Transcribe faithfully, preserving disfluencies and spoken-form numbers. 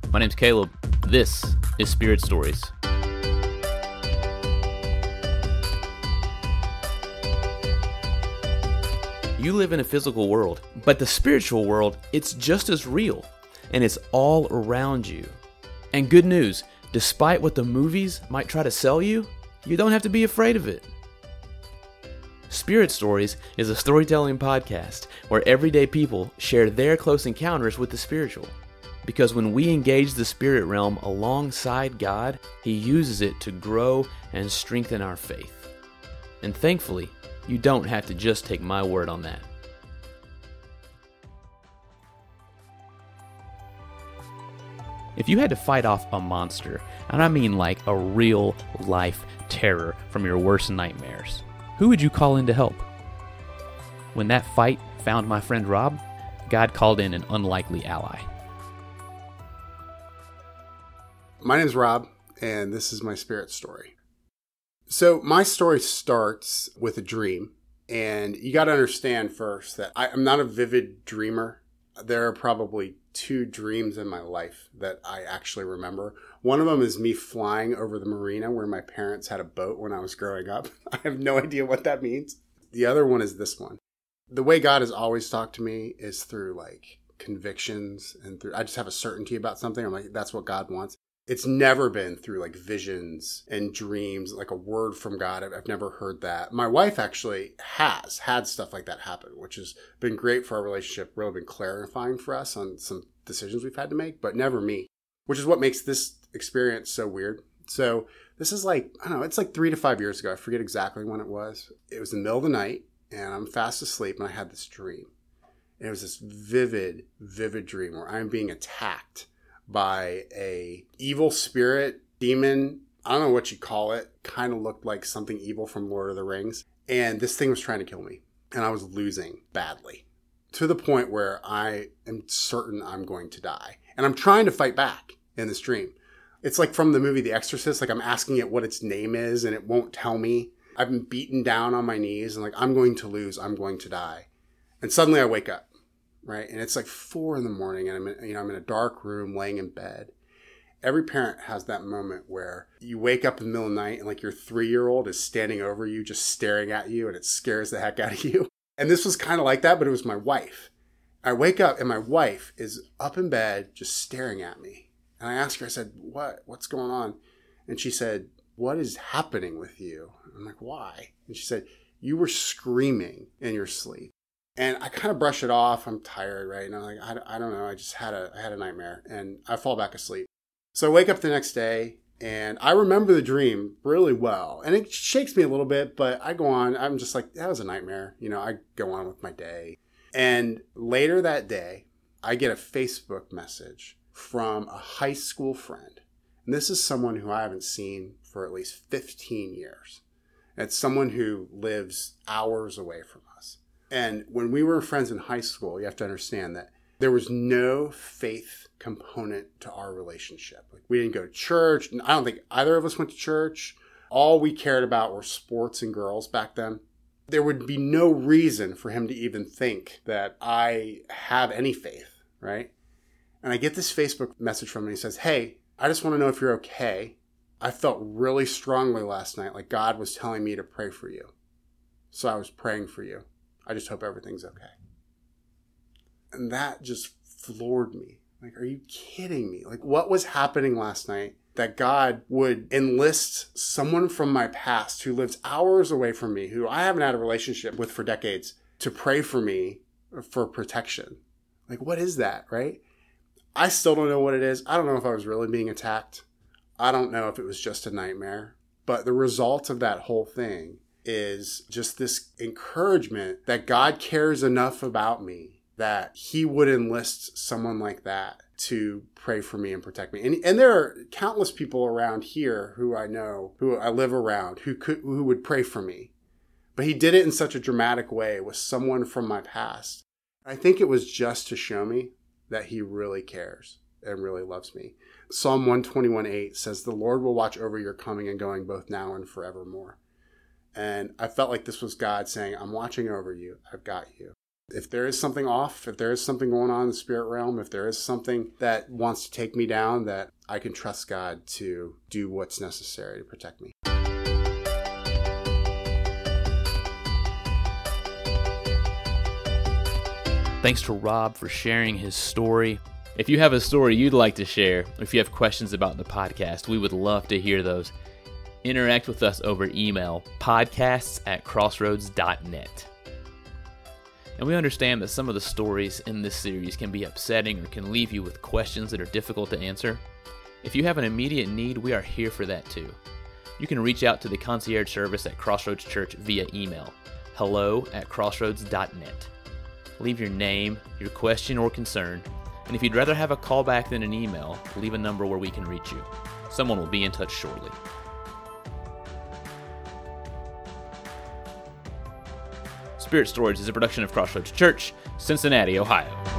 My name's Caleb. This is Spirit Stories. You live in a physical world, but the spiritual world, it's just as real, and it's all around you. And good news, despite what the movies might try to sell you, you don't have to be afraid of it. Spirit Stories is a storytelling podcast where everyday people share their close encounters with the spiritual. Because when we engage the spirit realm alongside God, He uses it to grow and strengthen our faith. And thankfully, you don't have to just take my word on that. If you had to fight off a monster, and I mean like a real life terror from your worst nightmares, who would you call in to help? When that fight found my friend Rob, God called in an unlikely ally. My name's Rob, and this is my spirit story. So my story starts with a dream, and you got to understand first that I, I'm not a vivid dreamer. There are probably two dreams in my life that I actually remember. One of them is me flying over the marina where my parents had a boat when I was growing up. I have no idea what that means. The other one is this one. The way God has always talked to me is through like convictions and through, I just have a certainty about something. I'm like, that's what God wants. It's never been through like visions and dreams, like a word from God. I've, I've never heard that. My wife actually has had stuff like that happen, which has been great for our relationship, really been clarifying for us on some decisions we've had to make, but never me, which is what makes this experience so weird. So this is like, I don't know, it's like three to five years ago. I forget exactly when it was. It was in the middle of the night and I'm fast asleep and I had this dream. And it was this vivid, vivid dream where I'm being attacked by a evil spirit, demon, I don't know what you call it, kind of looked like something evil from Lord of the Rings. And this thing was trying to kill me. And I was losing badly to the point where I am certain I'm going to die. And I'm trying to fight back in this dream. It's like from the movie The Exorcist, like I'm asking it what its name is and it won't tell me. I've been beaten down on my knees and like, I'm going to lose, I'm going to die. And suddenly I wake up. Right. And it's like four in the morning and I'm in, you know, I'm in a dark room laying in bed. Every parent has that moment where you wake up in the middle of the night and like your three-year-old is standing over you, just staring at you, and it scares the heck out of you. And this was kind of like that, but it was my wife. I wake up and my wife is up in bed, just staring at me. And I asked her, I said, what, what's going on? And she said, what is happening with you? I'm like, why? And she said, you were screaming in your sleep. And I kind of brush it off. I'm tired, right? And I'm like, I, I don't know. I just had a I had a nightmare. And I fall back asleep. So I wake up the next day, and I remember the dream really well. And it shakes me a little bit, but I go on. I'm just like, that was a nightmare. You know, I go on with my day. And later that day, I get a Facebook message from a high school friend. And this is someone who I haven't seen for at least fifteen years. It's someone who lives hours away from us. And when we were friends in high school, you have to understand that there was no faith component to our relationship. Like we didn't go to church. I don't think either of us went to church. All we cared about were sports and girls back then. There would be no reason for him to even think that I have any faith, right? And I get this Facebook message from him and he says, hey, I just want to know if you're okay. I felt really strongly last night, like God was telling me to pray for you. So I was praying for you. I just hope everything's okay. And that just floored me. Like, are you kidding me? Like, what was happening last night that God would enlist someone from my past who lives hours away from me, who I haven't had a relationship with for decades, to pray for me for protection? Like, what is that, right? I still don't know what it is. I don't know if I was really being attacked. I don't know if it was just a nightmare. But the result of that whole thing is just this encouragement that God cares enough about me that He would enlist someone like that to pray for me and protect me. And, and there are countless people around here who I know, who I live around, who could, who would pray for me. But He did it in such a dramatic way with someone from my past. I think it was just to show me that He really cares and really loves me. Psalm one twenty-one eight says, the Lord will watch over your coming and going both now and forevermore. And I felt like this was God saying, I'm watching over you. I've got you. If there is something off, if there is something going on in the spirit realm, if there is something that wants to take me down, that I can trust God to do what's necessary to protect me. Thanks to Rob for sharing his story. If you have a story you'd like to share, or if you have questions about the podcast, we would love to hear those. Interact with us over email, podcasts at crossroads dot net. And we understand that some of the stories in this series can be upsetting or can leave you with questions that are difficult to answer. If you have an immediate need, we are here for that too. You can reach out to the concierge service at Crossroads Church via email, hello at crossroads dot net. Leave your name, your question or concern, and if you'd rather have a call back than an email, leave a number where we can reach you. Someone will be in touch shortly. Spirit Stories is a production of Crossroads Church, Cincinnati, Ohio.